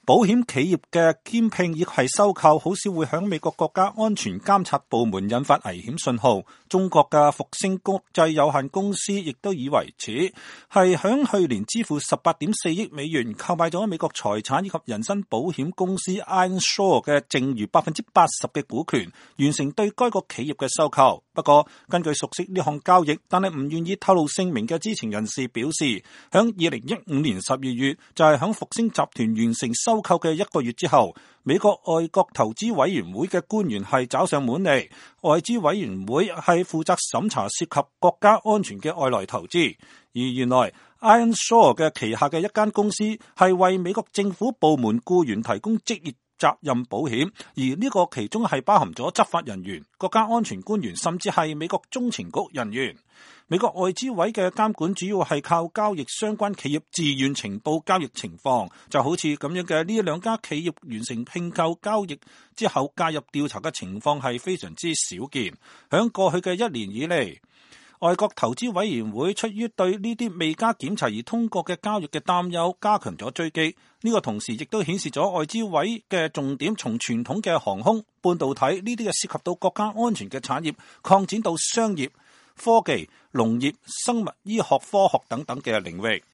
保險企業嘅兼併亦係收購，好少會響美國國家安全監察部門引發危險信號。中國嘅復星國際有限公司亦都以為此，係響去年支付18.4億美元購買咗美國財產以及人身保險公司 Ironshore 嘅剩餘80%嘅股權，完成對該個企業嘅收購。不過，根據熟悉呢項交易，但係唔願意透露姓名嘅知情人士表示，響2015年12月就係響復星集團完成收購嘅1個月之後，美國外國投資委員會嘅官員係找上門嚟。外資委員會係負責審查涉及國家安全嘅外來投資，而原來 Ironshore 嘅旗下嘅一間公司係為美國政府部門僱員提供職業責任保險，而呢個其中係包含咗執法人員、國家安全官員，甚至係美國中情局人員。美國外資委嘅監管主要係靠交易相關企業自願情報交易情況，就好似咁樣嘅呢兩家企業完成併購交易之後介入調查嘅情況係非常之少見。響過去嘅1年以嚟，外國投資委員會出於對呢啲未加檢查而通過嘅交易嘅擔憂，加強咗追擊。呢個同時亦都顯示咗外資委嘅重點從傳統嘅航空、半導體呢啲嘅涉及到國家安全嘅產業，擴展到商業、科技、農業、生物醫學科學等等嘅領域。